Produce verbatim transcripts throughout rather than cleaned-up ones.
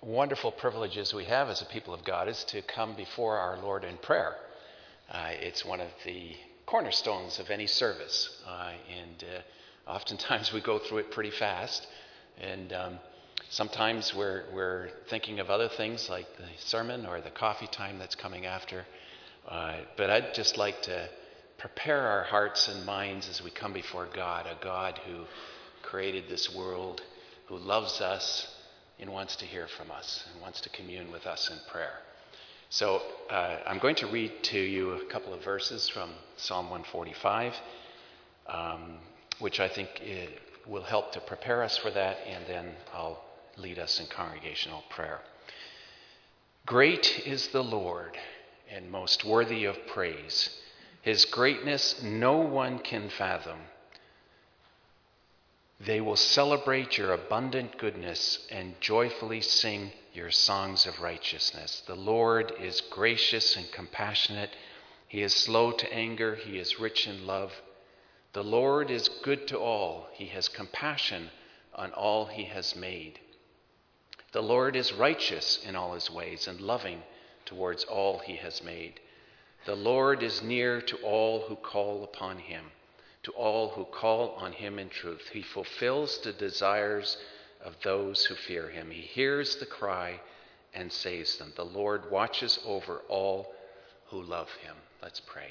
wonderful privileges we have as a people of God is to come before our Lord in prayer. Uh, it's one of the cornerstones of any service, uh, and uh, oftentimes we go through it pretty fast, and um, sometimes we're we're thinking of other things like the sermon or the coffee time that's coming after. Uh, but I'd just like to prepare our hearts and minds as we come before God, a God who created this world, who loves us and wants to hear from us and wants to commune with us in prayer. So uh, I'm going to read to you a couple of verses from Psalm one forty-five, um, which I think it will help to prepare us for that, and then I'll lead us in congregational prayer. Great is the Lord and most worthy of praise. His greatness no one can fathom. They will celebrate your abundant goodness and joyfully sing your songs of righteousness. The Lord is gracious and compassionate. He is slow to anger. He is rich in love. The Lord is good to all. He has compassion on all he has made. The Lord is righteous in all his ways and loving towards all he has made. The Lord is near to all who call upon him, to all who call on him in truth. He fulfills the desires of those who fear him. He hears the cry and saves them. The Lord watches over all who love him. Let's pray.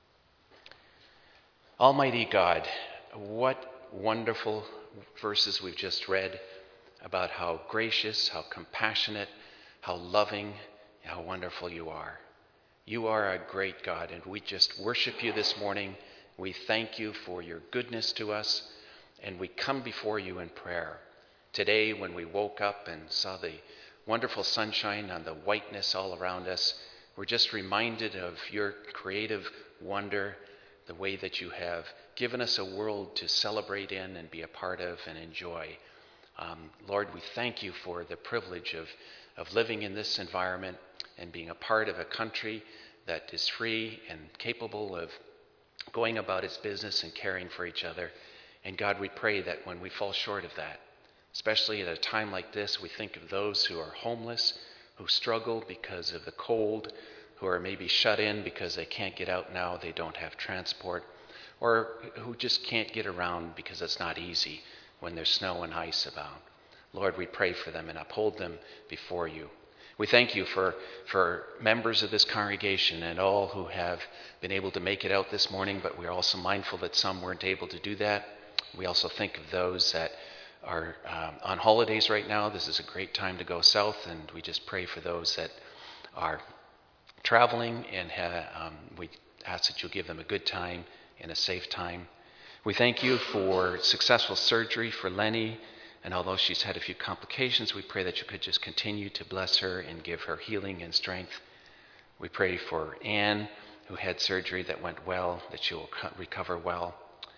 Almighty God, what wonderful verses we've just read about how gracious, how compassionate, how loving, how wonderful you are. You are a great God, and we just worship you this morning. We thank you for your goodness to us, and we come before you in prayer. Today, when we woke up and saw the wonderful sunshine and the whiteness all around us, we're just reminded of your creative wonder, the way that you have given us a world to celebrate in and be a part of and enjoy. Um, Lord, we thank you for the privilege of, of living in this environment and being a part of a country that is free and capable of going about its business and caring for each other. And God, we pray that when we fall short of that, especially at a time like this, we think of those who are homeless, who struggle because of the cold, who are maybe shut in because they can't get out now, they don't have transport, or who just can't get around because it's not easy when there's snow and ice about. Lord, we pray for them and uphold them before you. We thank you for, for members of this congregation and all who have been able to make it out this morning, but we're also mindful that some weren't able to do that. We also think of those that are um, on holidays right now. This is a great time to go south, and we just pray for those that are traveling, and ha- um, we ask that you'll give them a good time and a safe time. We thank you for successful surgery for Lenny, and although she's had a few complications, we pray that you could just continue to bless her and give her healing and strength. We pray for Anne, who had surgery that went well, that she will co- recover well.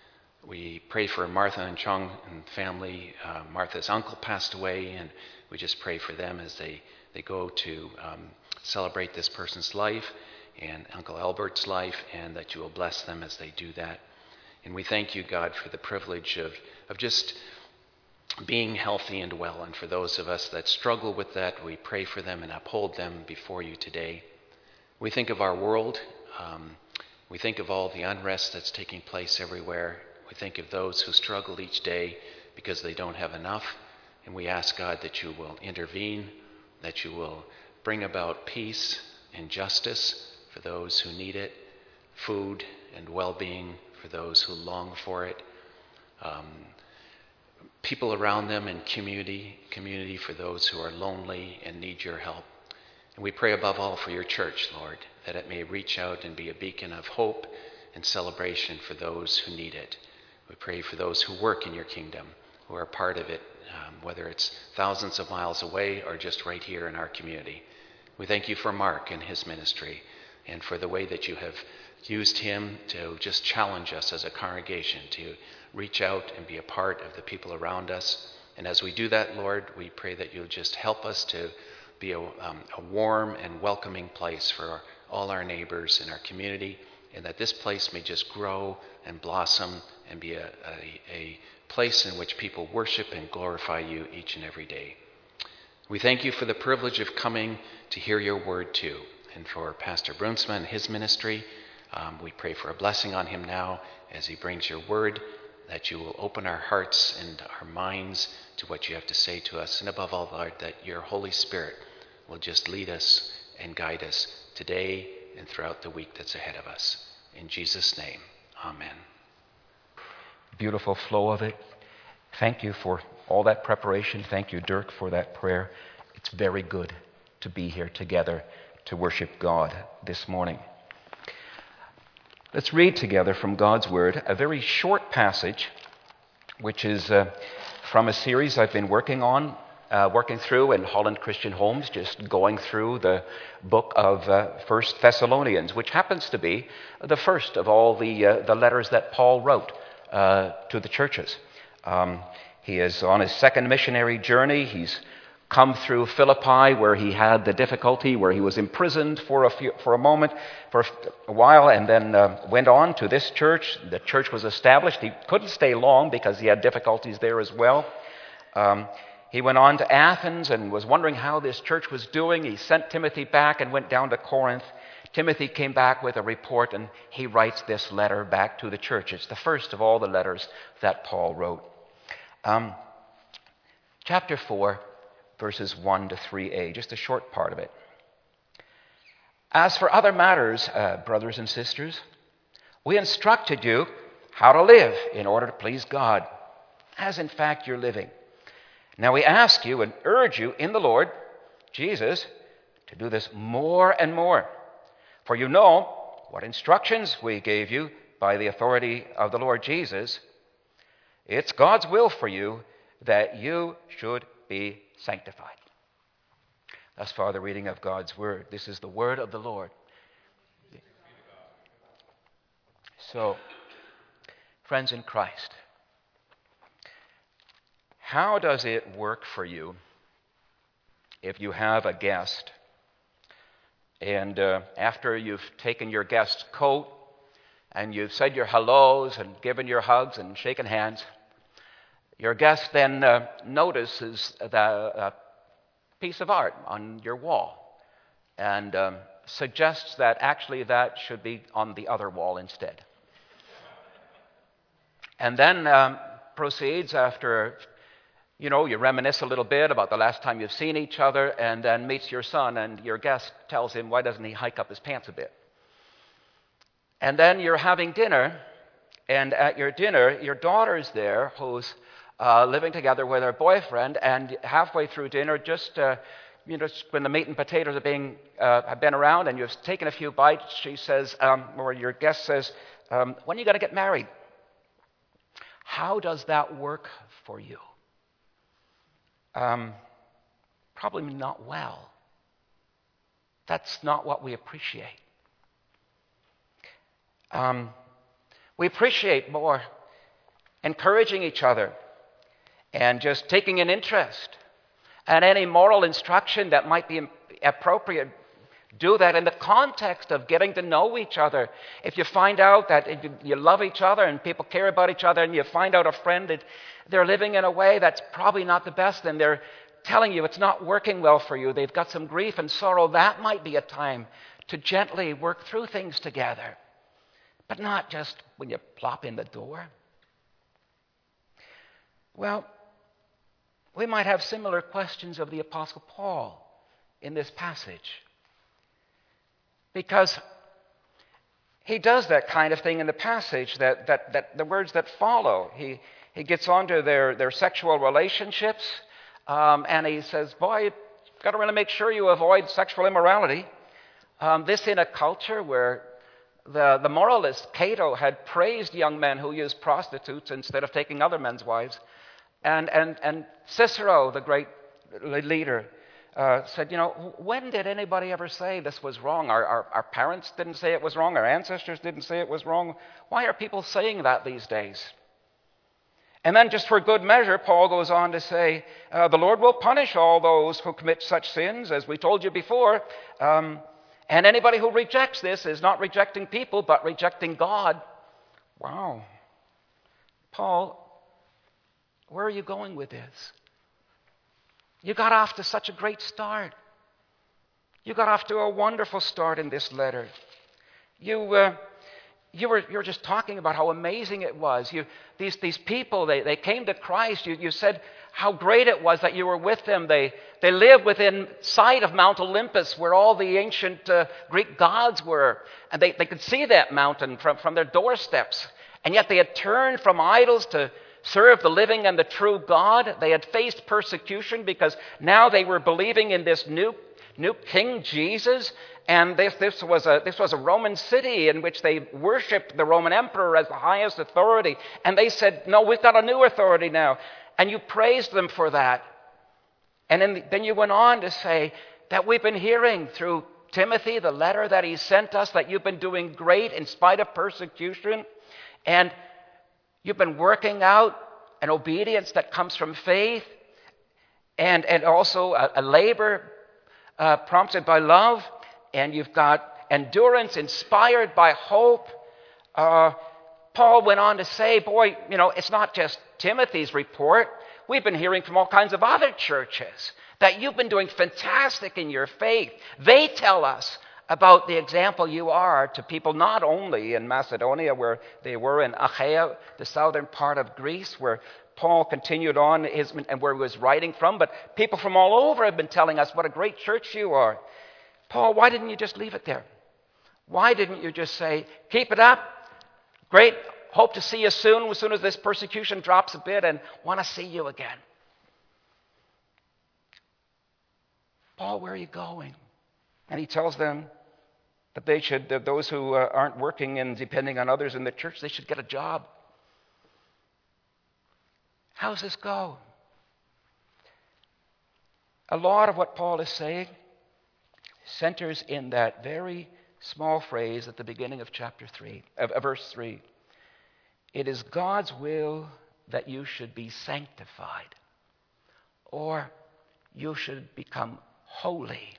We pray for Martha and Chung and family. Uh, Martha's uncle passed away, and we just pray for them as they, they go to um, celebrate this person's life and Uncle Albert's life, and that you will bless them as they do that. And we thank you, God, for the privilege of, of just being healthy and well. And for those of us that struggle with that, we pray for them and uphold them before you today. We think of our world. Um, we think of all the unrest that's taking place everywhere. We think of those who struggle each day because they don't have enough. And we ask, God, that you will intervene, that you will bring about peace and justice for those who need it, food and well-being for those who long for it, um, people around them and community, community for those who are lonely and need your help. And we pray above all for your church, Lord, that it may reach out and be a beacon of hope and celebration for those who need it. We pray for those who work in your kingdom, who are part of it, um, whether it's thousands of miles away or just right here in our community. We thank you for Mark and his ministry, and for the way that you have used him to just challenge us as a congregation to reach out and be a part of the people around us. And as we do that, Lord, we pray that you'll just help us to be a, um, a warm and welcoming place for all our neighbors in our community, and that this place may just grow and blossom and be a, a, a place in which people worship and glorify you each and every day. We thank you for the privilege of coming to hear your word too. And for Pastor Brunsma and his ministry, um, we pray for a blessing on him now as he brings your word, that you will open our hearts and our minds to what you have to say to us. And above all, Lord, that your Holy Spirit will just lead us and guide us today and throughout the week that's ahead of us. In Jesus' name, amen. Beautiful flow of it. Thank you for all that preparation. Thank you, Dirk, for that prayer. It's very good to be here together to worship God this morning. Let's read together from God's Word a very short passage, which is uh, from a series I've been working on, uh, working through in Holland Christian Homes, just going through the book of uh, First Thessalonians, which happens to be the first of all the uh, the letters that Paul wrote uh, to the churches. Um, he is on his second missionary journey. He's come through Philippi, where he had the difficulty, where he was imprisoned for a few, for a moment, for a while, and then uh, went on to this church. The church was established. He couldn't stay long because he had difficulties there as well. Um, he went on to Athens and was wondering how this church was doing. He sent Timothy back and went down to Corinth. Timothy came back with a report, and he writes this letter back to the church. It's the first of all the letters that Paul wrote. Um, chapter four. Verses one to three a, just a short part of it. As for other matters, uh, brothers and sisters, we instructed you how to live in order to please God, as in fact you're living. Now we ask you and urge you in the Lord Jesus to do this more and more. For you know what instructions we gave you by the authority of the Lord Jesus. It's God's will for you that you should be sanctified. Thus far, the reading of God's word. This is the word of the Lord. So, friends in Christ, how does it work for you if you have a guest and uh, after you've taken your guest's coat and you've said your hellos and given your hugs and shaken hands, your guest then uh, notices the uh, piece of art on your wall and um, suggests that actually that should be on the other wall instead. And then um, proceeds after, you know, you reminisce a little bit about the last time you've seen each other, and then meets your son, and your guest tells him, why doesn't he hike up his pants a bit? And then you're having dinner, and at your dinner, your daughter's there who's Uh, living together with her boyfriend, and halfway through dinner, just uh, you know, when the meat and potatoes are being uh, have been around, and you've taken a few bites, she says, um, or your guest says, um, "When are you going to get married?" How does that work for you? Um, probably not well. That's not what we appreciate. Um, we appreciate more encouraging each other and just taking an interest. And any moral instruction that might be appropriate, do that in the context of getting to know each other. If you find out that you love each other and people care about each other, and you find out a friend that they're living in a way that's probably not the best, and they're telling you it's not working well for you, they've got some grief and sorrow, that might be a time to gently work through things together. But not just when you plop in the door. Well, we might have similar questions of the Apostle Paul in this passage, because he does that kind of thing in the passage, that, that, that the words that follow. He, he gets onto their, their sexual relationships, um, and he says, boy, you've got to really make sure you avoid sexual immorality. Um, this in a culture where the, the moralist Cato had praised young men who used prostitutes instead of taking other men's wives. And, and, and Cicero, the great leader, uh, said, you know, when did anybody ever say this was wrong? Our, our, our parents didn't say it was wrong. Our ancestors didn't say it was wrong. Why are people saying that these days? And then just for good measure, Paul goes on to say, uh, the Lord will punish all those who commit such sins, as we told you before. Um, and anybody who rejects this is not rejecting people, but rejecting God. Wow. Paul, where are you going with this? You got off to such a great start. You got off to a wonderful start in this letter. You, uh, you, were, you were just talking about how amazing it was. You, these, these people, they, they came to Christ. You, you said how great it was that you were with them. They, they lived within sight of Mount Olympus, where all the ancient uh, Greek gods were. And they, they could see that mountain from, from their doorsteps. And yet they had turned from idols to serve the living and the true God. They had faced persecution because now they were believing in this new New King Jesus, and this, this, was a, this was a Roman city in which they worshipped the Roman emperor as the highest authority. And they said, no, we've got a new authority now. And you praised them for that. And then, then you went on to say that we've been hearing through Timothy, the letter that he sent us, that you've been doing great in spite of persecution. And you've been working out an obedience that comes from faith, and, and also a, a labor Uh, prompted by love, and you've got endurance inspired by hope. Uh, Paul went on to say, boy, you know, it's not just Timothy's report. We've been hearing from all kinds of other churches that you've been doing fantastic in your faith. They tell us about the example you are to people not only in Macedonia, where they were, in Achaia, the southern part of Greece, where Paul continued on his, and where he was writing from, but people from all over have been telling us what a great church you are. Paul, why didn't you just leave it there? Why didn't you just say, keep it up, great, hope to see you soon, as soon as this persecution drops a bit, and want to see you again? Paul, where are you going? And he tells them that they should, that those who uh, aren't working and depending on others in the church, they should get a job. How's this go? A lot of what Paul is saying centers in that very small phrase at the beginning of chapter three, of, of verse three. It is God's will that you should be sanctified, or you should become holy.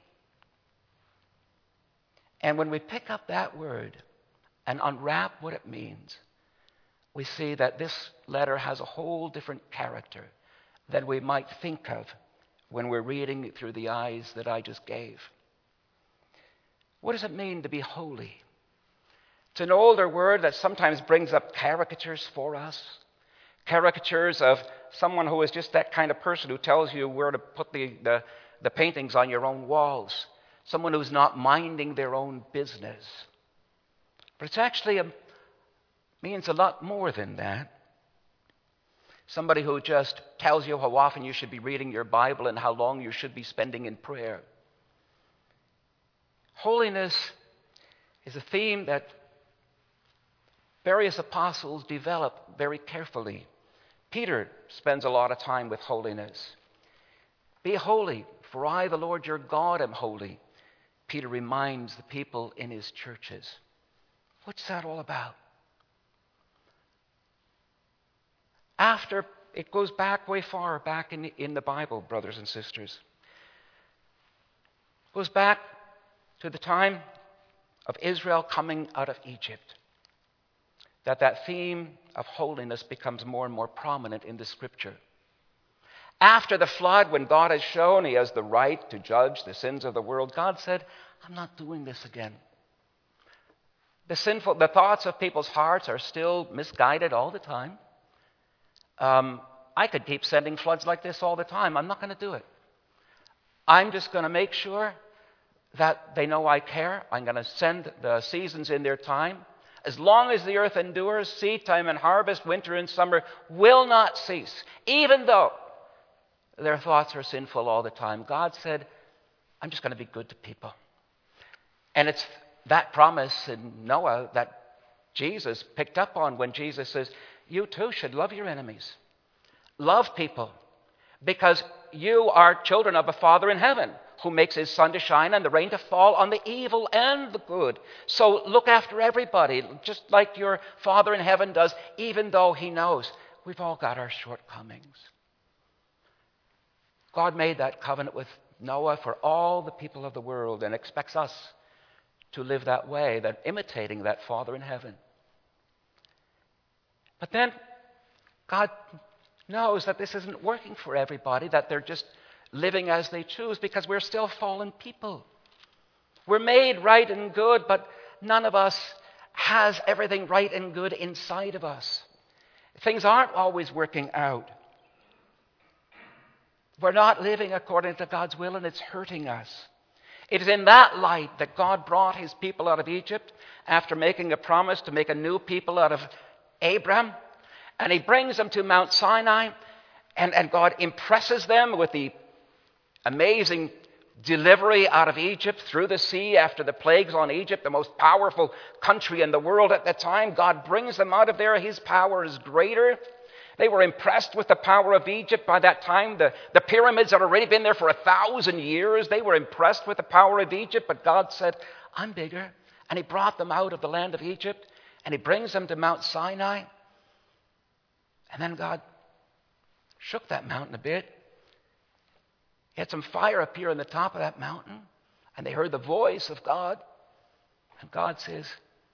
And when we pick up that word and unwrap what it means, we see that this letter has a whole different character than we might think of when we're reading it through the eyes that I just gave. What does it mean to be holy? It's an older word that sometimes brings up caricatures for us. Caricatures of someone who is just that kind of person who tells you where to put the, the, the paintings on your own walls. Someone who's not minding their own business. But it's actually a, means a lot more than that. Somebody who just tells you how often you should be reading your Bible and how long you should be spending in prayer. Holiness is a theme that various apostles develop very carefully. Peter spends a lot of time with holiness. Be holy, for I, the Lord your God, am holy. Peter reminds the people in his churches. What's that all about? After, it goes back way far, back in the, in the Bible, brothers and sisters. It goes back to the time of Israel coming out of Egypt, that that theme of holiness becomes more and more prominent in the Scripture. After the flood, when God has shown he has the right to judge the sins of the world, God said, I'm not doing this again. The sinful, the thoughts of people's hearts are still misguided all the time. Um, I could keep sending floods like this all the time. I'm not going to do it. I'm just going to make sure that they know I care. I'm going to send the seasons in their time. As long as the earth endures, seed time and harvest, winter and summer will not cease, even though their thoughts are sinful all the time. God said, I'm just going to be good to people. And it's that promise in Noah that Jesus picked up on when Jesus says, you too should love your enemies. Love people, because you are children of a Father in heaven who makes his sun to shine and the rain to fall on the evil and the good. So look after everybody, just like your Father in heaven does, even though he knows we've all got our shortcomings. God made that covenant with Noah for all the people of the world and expects us to live that way, that imitating that Father in heaven. But then God knows that this isn't working for everybody, that they're just living as they choose because we're still fallen people. We're made right and good, but none of us has everything right and good inside of us. Things aren't always working out. We're not living according to God's will, and it's hurting us. It is in that light that God brought his people out of Egypt after making a promise to make a new people out of Abram. And he brings them to Mount Sinai, and, and God impresses them with the amazing delivery out of Egypt through the sea after the plagues on Egypt, the most powerful country in the world at that time. God brings them out of there. His power is greater. They were impressed with the power of Egypt by that time. The, the pyramids had already been there for a thousand years. They were impressed with the power of Egypt, but God said, I'm bigger. And he brought them out of the land of Egypt, and he brings them to Mount Sinai. And then God shook that mountain a bit. He had some fire appear on the top of that mountain, and they heard the voice of God. And God says,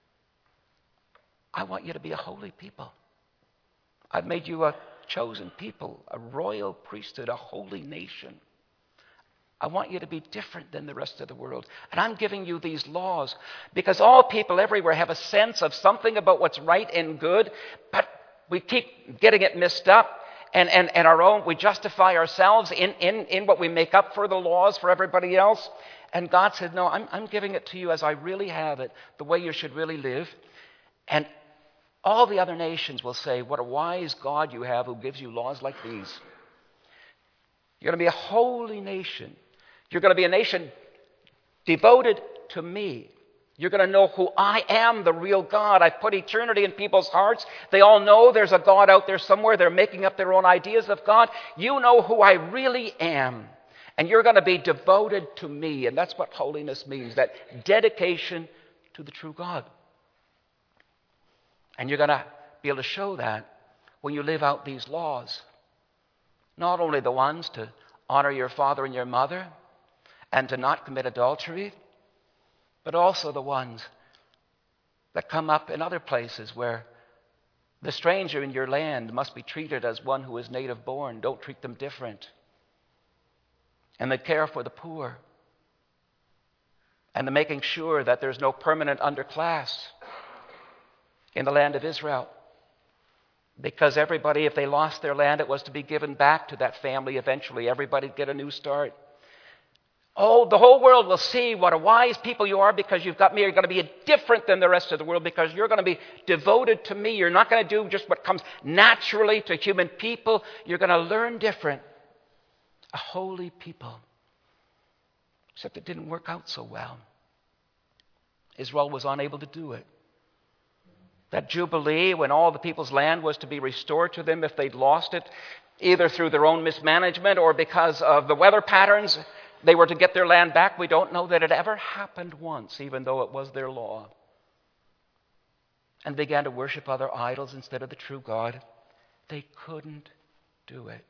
I want you to be a holy people. I've made you a chosen people, a royal priesthood, a holy nation. I want you to be different than the rest of the world. And I'm giving you these laws because all people everywhere have a sense of something about what's right and good, but we keep getting it mixed up. And, and, and our own, we justify ourselves in, in, in what we make up for the laws for everybody else. And God said, no, I'm, I'm giving it to you as I really have it, the way you should really live. And all the other nations will say, what a wise God you have who gives you laws like these. You're going to be a holy nation. You're going to be a nation devoted to me. You're going to know who I am, the real God. I've put eternity in people's hearts. They all know there's a God out there somewhere. They're making up their own ideas of God. You know who I really am. And you're going to be devoted to me. And that's what holiness means, that dedication to the true God. And you're going to be able to show that when you live out these laws. Not only the ones to honor your father and your mother and to not commit adultery, but also the ones that come up in other places where the stranger in your land must be treated as one who is native born. Don't treat them different. And the care for the poor. And the making sure that there's no permanent underclass in the land of Israel. Because everybody, if they lost their land, it was to be given back to that family eventually. Everybody'd get a new start. Oh, the whole world will see what a wise people you are because you've got me. You're going to be different than the rest of the world because you're going to be devoted to me. You're not going to do just what comes naturally to human people. You're going to learn different. A holy people. Except it didn't work out so well. Israel was unable to do it. That Jubilee, when all the people's land was to be restored to them if they'd lost it, either through their own mismanagement or because of the weather patterns, they were to get their land back. We don't know that it ever happened once, even though it was their law. And began to worship other idols instead of the true God. They couldn't do it.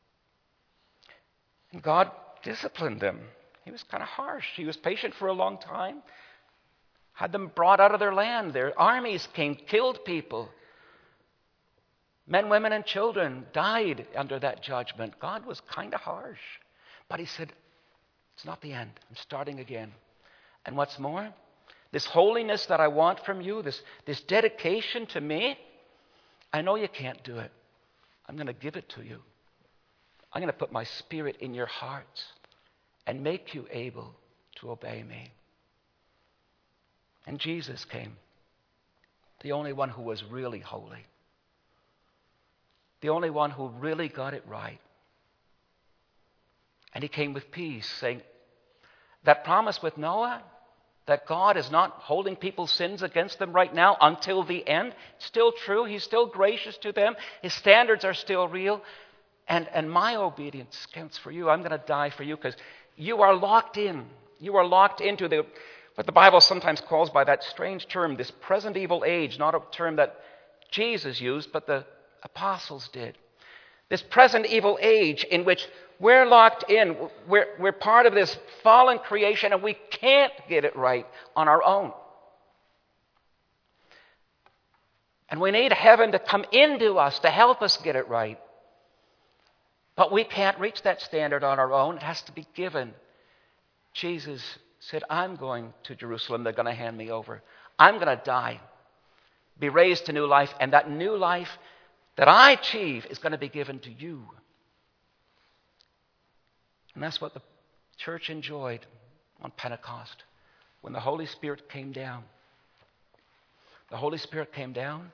And God disciplined them. He was kind of harsh. He was patient for a long time. Had them brought out of their land. Their armies came, killed people. Men, women, and children died under that judgment. God was kind of harsh. But he said, it's not the end. I'm starting again. And what's more, this holiness that I want from you, this, this dedication to me, I know you can't do it. I'm going to give it to you. I'm going to put my spirit in your hearts and make you able to obey me. And Jesus came, the only one who was really holy, the only one who really got it right. And he came with peace, saying, that promise with Noah, that God is not holding people's sins against them right now until the end, still true. He's still gracious to them. His standards are still real. And, and my obedience counts for you. I'm going to die for you because you are locked in. You are locked into the what the Bible sometimes calls by that strange term, this present evil age, not a term that Jesus used, but the apostles did. This present evil age in which we're locked in. We're, we're part of this fallen creation and we can't get it right on our own. And we need heaven to come into us to help us get it right. But we can't reach that standard on our own. It has to be given. Jesus said, I'm going to Jerusalem. They're going to hand me over. I'm going to die, be raised to new life, and that new life that I achieve is going to be given to you. And that's what the church enjoyed on Pentecost when the Holy Spirit came down. The Holy Spirit came down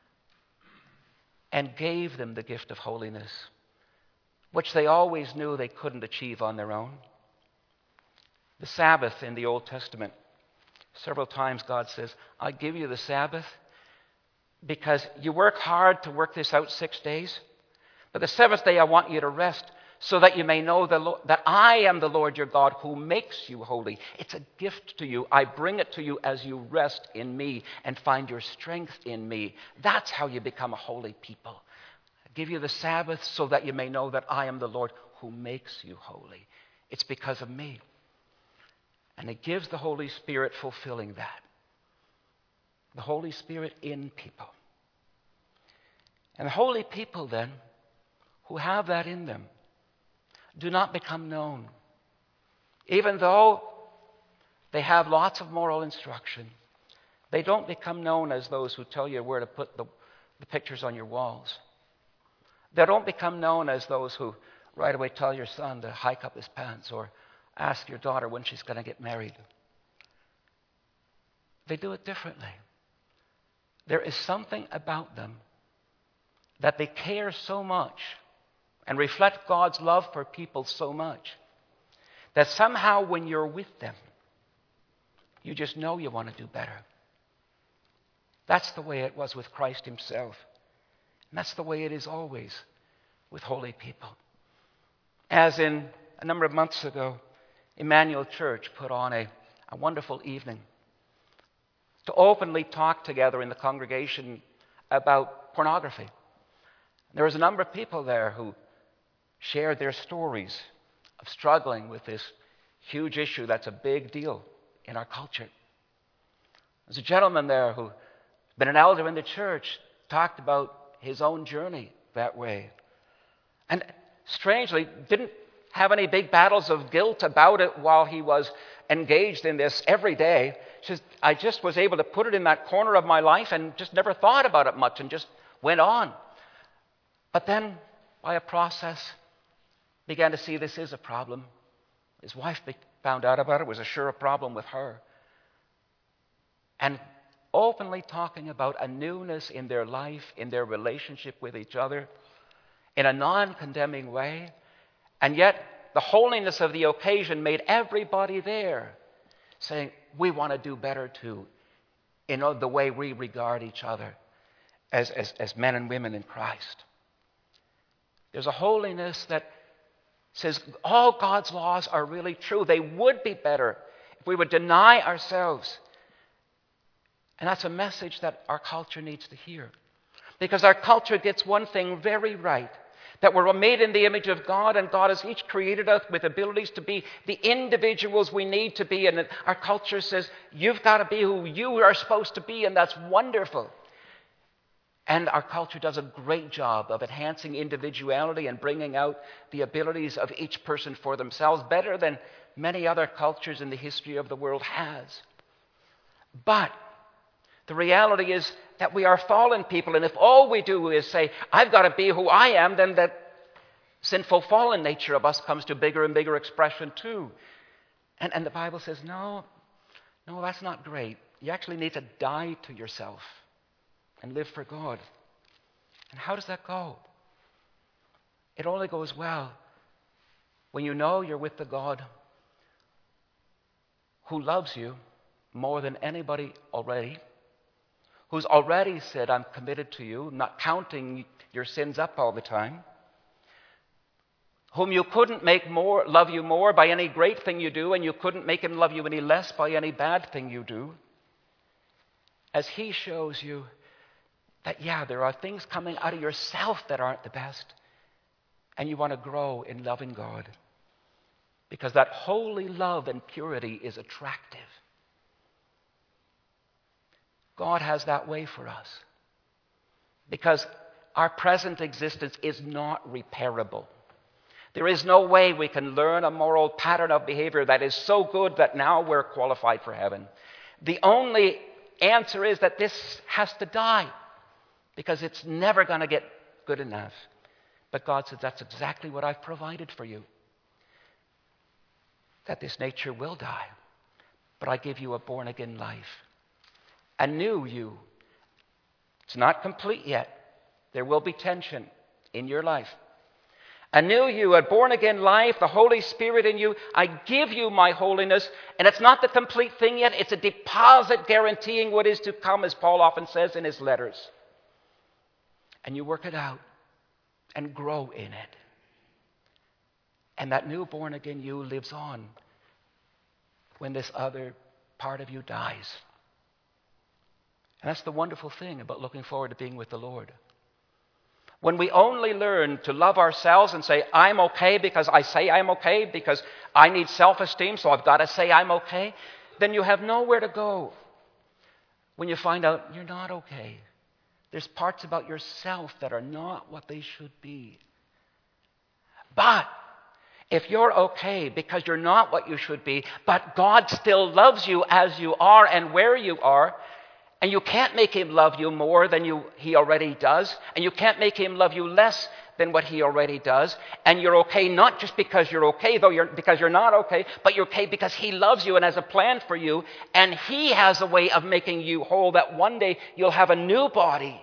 and gave them the gift of holiness, which they always knew they couldn't achieve on their own. The Sabbath in the Old Testament, several times God says, I give you the Sabbath because you work hard to work this out six days, but the seventh day I want you to rest so that you may know the Lord, that I am the Lord your God who makes you holy. It's a gift to you. I bring it to you as you rest in me and find your strength in me. That's how you become a holy people. I give you the Sabbath so that you may know that I am the Lord who makes you holy. It's because of me. And it gives the Holy Spirit fulfilling that. The Holy Spirit in people. And the holy people then, who have that in them, do not become known. Even though they have lots of moral instruction, they don't become known as those who tell you where to put the, the pictures on your walls. They don't become known as those who right away tell your son to hike up his pants or ask your daughter when she's going to get married. They do it differently. There is something about them that they care so much and reflect God's love for people so much that somehow when you're with them, you just know you want to do better. That's the way it was with Christ himself. And that's the way it is always with holy people. As in a number of months ago, Emmanuel Church put on a, a wonderful evening to openly talk together in the congregation about pornography. There was a number of people there who shared their stories of struggling with this huge issue that's a big deal in our culture. There's a gentleman there who's been an elder in the church, talked about his own journey that way. And strangely, didn't have any big battles of guilt about it while he was engaged in this every day. Just, I just was able to put it in that corner of my life and just never thought about it much and just went on. But then, by a process, began to see this is a problem. His wife found out about it. It was a sure a problem with her. And openly talking about a newness in their life, in their relationship with each other, in a non-condemning way. And yet, the holiness of the occasion made everybody there saying, we want to do better too, in the way we regard each other as, as, as men and women in Christ. There's a holiness that says all God's laws are really true. They would be better if we would deny ourselves. And that's a message that our culture needs to hear. Because our culture gets one thing very right, that we're made in the image of God, and God has each created us with abilities to be the individuals we need to be. And our culture says, you've got to be who you are supposed to be, and that's wonderful. And our culture does a great job of enhancing individuality and bringing out the abilities of each person for themselves better than many other cultures in the history of the world has. But the reality is that we are fallen people, and if all we do is say, I've got to be who I am, then that sinful fallen nature of us comes to bigger and bigger expression too. And, and the Bible says, no, no, that's not great. You actually need to die to yourself and live for God. And how does that go? It only goes well when you know you're with the God who loves you more than anybody already, who's already said, I'm committed to you, not counting your sins up all the time, whom you couldn't make more love you more by any great thing you do, and you couldn't make him love you any less by any bad thing you do, as he shows you that, yeah, there are things coming out of yourself that aren't the best, and you want to grow in loving God, because that holy love and purity is attractive. God has that way for us, because our present existence is not repairable. There is no way we can learn a moral pattern of behavior that is so good that now we're qualified for heaven. The only answer is that this has to die, because it's never going to get good enough. But God says, that's exactly what I've provided for you. That this nature will die, but I give you a born-again life. A new you. It's not complete yet. There will be tension in your life. A new you, a born-again life, the Holy Spirit in you. I give you my holiness. And it's not the complete thing yet. It's a deposit guaranteeing what is to come, as Paul often says in his letters. And you work it out and grow in it. And that new born-again you lives on when this other part of you dies. And that's the wonderful thing about looking forward to being with the Lord. When we only learn to love ourselves and say, I'm okay because I say I'm okay, because I need self-esteem, so I've got to say I'm okay, then you have nowhere to go when you find out you're not okay. There's parts about yourself that are not what they should be. But if you're okay because you're not what you should be, but God still loves you as you are and where you are, and you can't make him love you more than you, he already does, and you can't make him love you less than what he already does, and you're okay not just because you're okay, though you're because you're not okay, but you're okay because he loves you and has a plan for you, and he has a way of making you whole, that one day you'll have a new body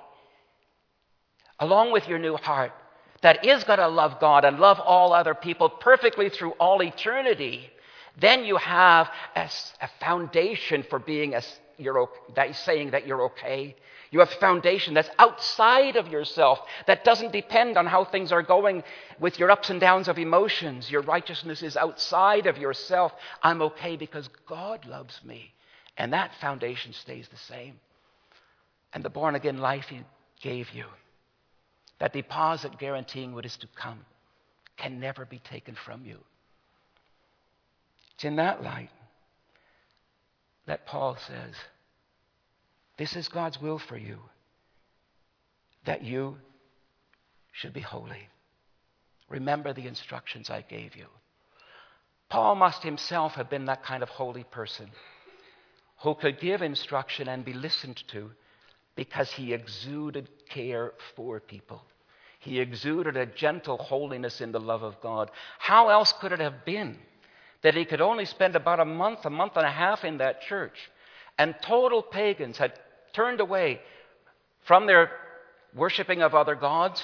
along with your new heart that is going to love God and love all other people perfectly through all eternity. Then you have a, a foundation for being a You're that saying that you're okay. You have a foundation that's outside of yourself, that doesn't depend on how things are going with your ups and downs of emotions. Your righteousness is outside of yourself. I'm okay because God loves me. And that foundation stays the same. And the born-again life he gave you, that deposit guaranteeing what is to come, can never be taken from you. It's in that light that Paul says, this is God's will for you, that you should be holy. Remember the instructions I gave you. Paul must himself have been that kind of holy person who could give instruction and be listened to because he exuded care for people. He exuded a gentle holiness in the love of God. How else could it have been that he could only spend about a month, a month and a half in that church, and total pagans had turned away from their worshiping of other gods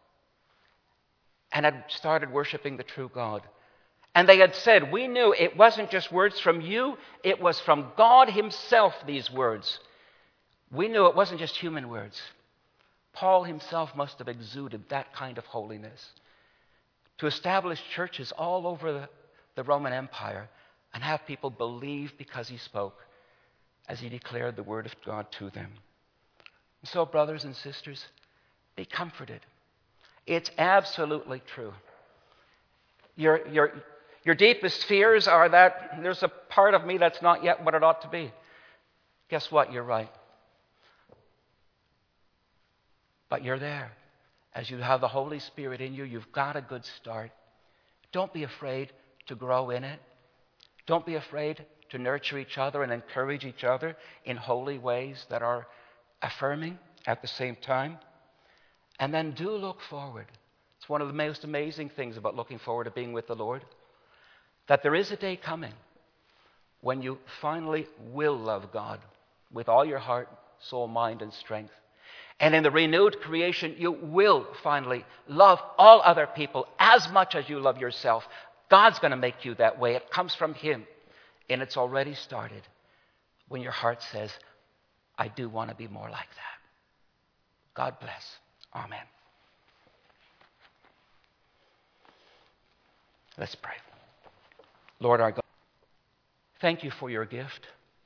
and had started worshiping the true God? And they had said, we knew it wasn't just words from you, it was from God himself, these words. We knew it wasn't just human words. Paul himself must have exuded that kind of holiness to establish churches all over the the Roman Empire and have people believe because he spoke as he declared the word of God to them. And so, brothers and sisters, be comforted. It's absolutely true. Your, your, your deepest fears are that there's a part of me that's not yet what it ought to be. Guess what? You're right. But you're there. As you have the Holy Spirit in you, you've got a good start. Don't be afraid to grow in it. Don't be afraid to nurture each other and encourage each other in holy ways that are affirming at the same time. And then do look forward. It's one of the most amazing things about looking forward to being with the Lord, that there is a day coming when you finally will love God with all your heart, soul, mind, and strength. And in the renewed creation, you will finally love all other people as much as you love yourself. God's going to make you that way. It comes from him. And it's already started when your heart says, I do want to be more like that. God bless. Amen. Let's pray. Lord our God, thank you for your gift.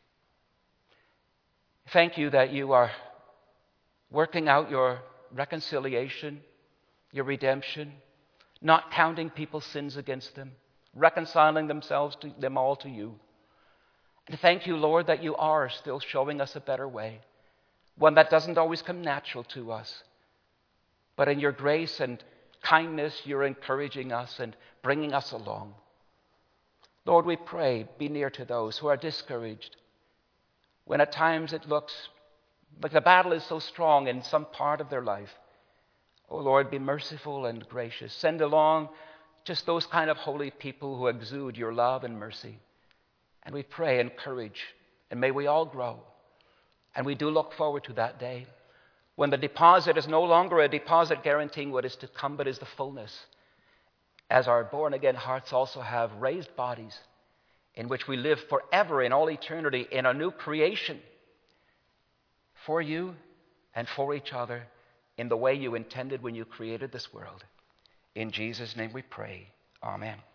Thank you that you are working out your reconciliation, your redemption, not counting people's sins against them, reconciling themselves to them all to you. And thank you, Lord, that you are still showing us a better way, one that doesn't always come natural to us. But in your grace and kindness, you're encouraging us and bringing us along. Lord, we pray, be near to those who are discouraged, when at times it looks like the battle is so strong in some part of their life. Oh Lord, be merciful and gracious. Send along just those kind of holy people who exude your love and mercy. And we pray, encourage, and may we all grow. And we do look forward to that day when the deposit is no longer a deposit guaranteeing what is to come, but is the fullness, as our born-again hearts also have raised bodies in which we live forever in all eternity in a new creation for you and for each other in the way you intended when you created this world. In Jesus' name we pray. Amen.